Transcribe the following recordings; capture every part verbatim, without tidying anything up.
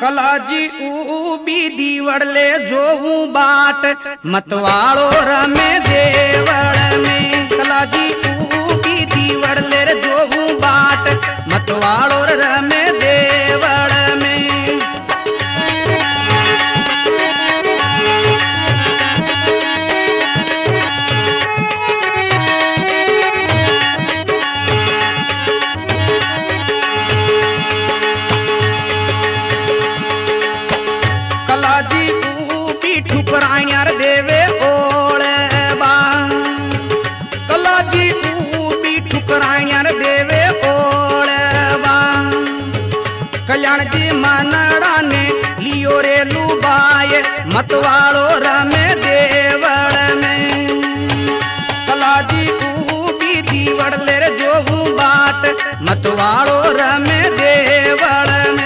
कलाजी ऊबी दीवड़ले जोहू बाट मतवाड़ो रमे देवड़ में। कलाजी ऊबी दीवड़ले रे जोहू बाट मतवाड़ो रमे देवड़ में। कलाजी ऊबी ठुकराइयार देवे ओले बा। कलाजी ऊबी ठुकराइयार देवे ओले बा। कल्याण जी मनड़ा ने लियो रे लुबाए मतवाड़ो रमे देवड़ में। कलाजी ऊबी दीवड़ ले रे जोहू बाट मतवाड़ो रमे देवड़ में।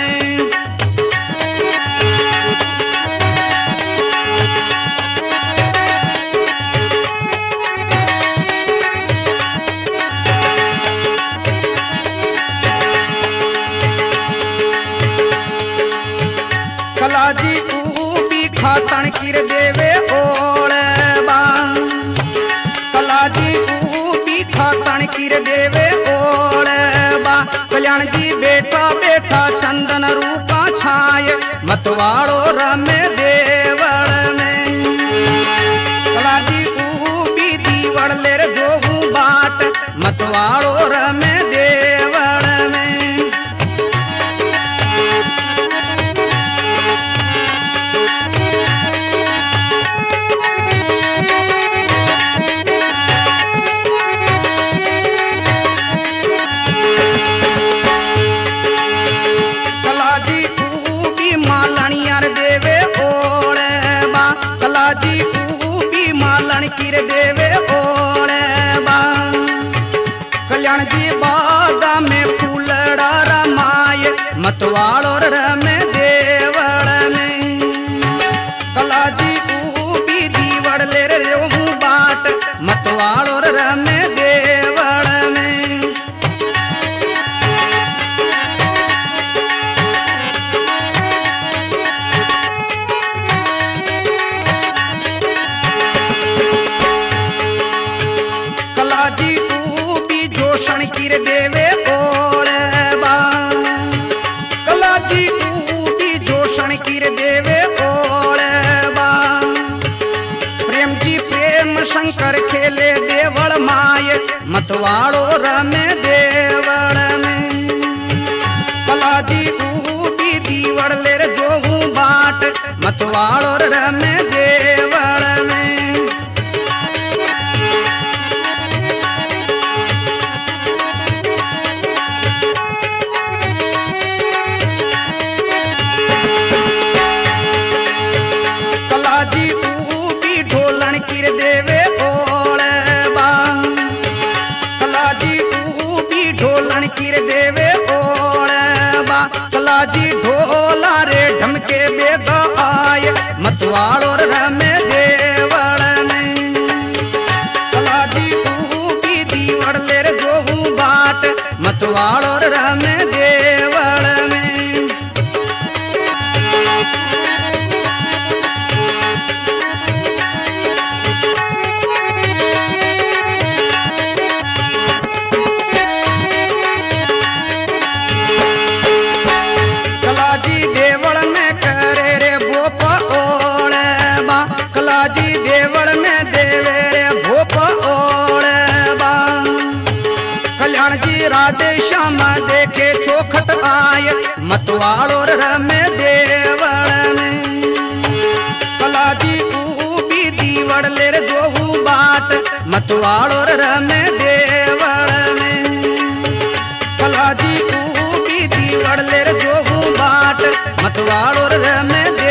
कलाजी ऊबी खातन किर देवे ओले बा। कलाजी ऊबी खातन किर देवे ओले बा। कल्याण जी बेटा बेटा चंदन रूपा छाए मतवाड़ो रमे देवड़ में। कलाजी ऊबी दीवड़ ले रे जोहू बाट मतवाड़ो रमे देवड़ में। देवे ओले बा। कलाजी ऊबी मालन किर देवे ओले बा। कल्याण जी बागा में फूलड़ा रमाए मतवाड़ो रमे देवड़ में। कलाजी ऊबी दीवड़ ले रे जोहू बाट मतवाड़ो रमे देवड़ में। कलाजी ऊबी जोशन किर देवे ओले बा। कलाजी ऊबी जोशन किर देवे ओले बा। प्रेम जी प्रेम शंकर खेले देवड़ माए मतवाड़ो रमे देवड़ में। कलाजी ऊबी दीवड़ ले रे जोहू बाट मतवाड़ो रमे देवड़ में। कलाजी ऊबी ढोलन किर देवे ओले बा। कलाजी ऊबी ढोलन किर देवे ओले बा। कलाजी ढोला रे ढमके बेगा आए मतवाड़ो रमे देवड़ में। कलाजी ऊबी दीवड़ ले रे जोहू बाट मतवाड़ो रमे देवड़ में। कलाजी देवड़ में करे रे भोप ओले बा। कलाजी देवड़ में देवे रे भोप ओले बा। कल्याण जी राधे श्याम देखे चौखट आए मतवाड़ो रमे देवड़ में। कलाजी ऊबी दीवड़ ले रे जोहू बाट मतवाड़ो रमे देवड़ में। कलाजी ऊबी दीवड़ ले रे जोहू बाट मतवाड़ो रमे